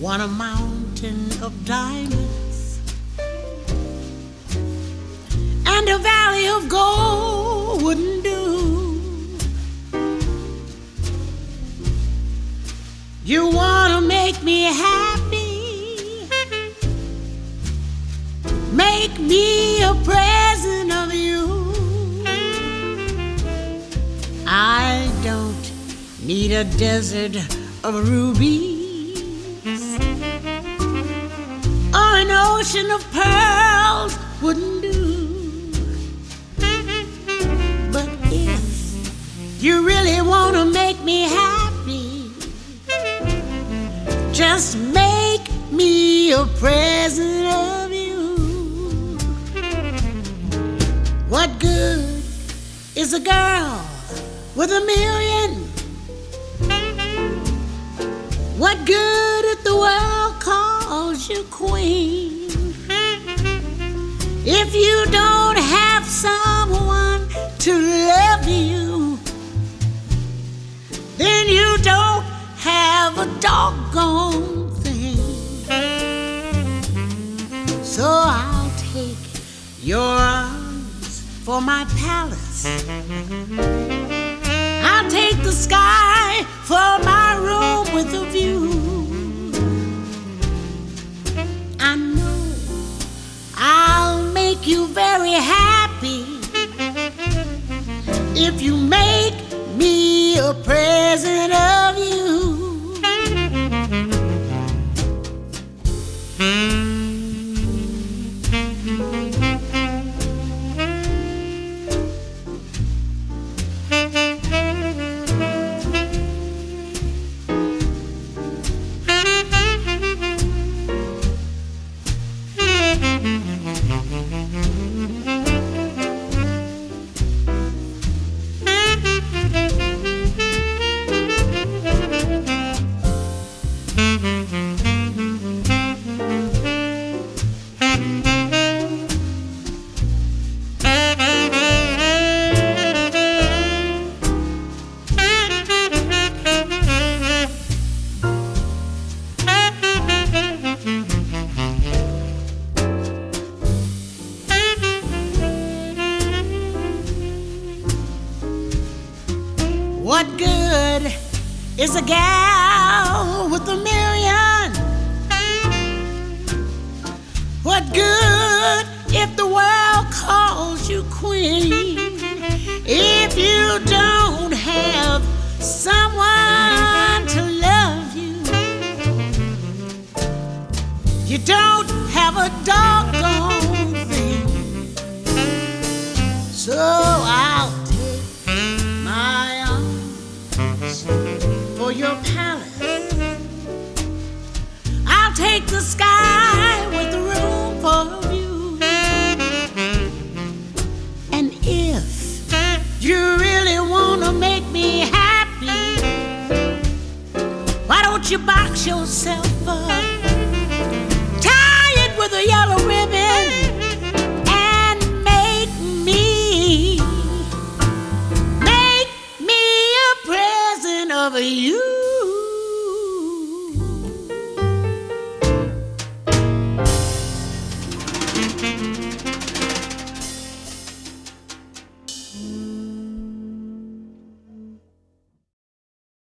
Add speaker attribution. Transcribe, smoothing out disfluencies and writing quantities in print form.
Speaker 1: want a mountain of diamonds and a valley of gold wouldn't do. You wanna make me happy, make me a present of you. I don't need a desert of rubies or an ocean of pearls wouldn't do. But if you really wanna make me happy, just make me a present of you. What good is a girl with a million? What good if the world calls you queen? If you don't have someone to love you, then you don't have a doggone thing. So I'll take your arms for my palace, I'll take the sky for my room with a view. I know I'll make you very happy if you make me a present of you. What good is a gal with a million? What good if the world calls you queen? If you don't have someone to love you, you don't have a doggone thing. So I'll take my for your palace, I'll take the sky with the room for you. And if you really wanna make me happy, why don't you box yourself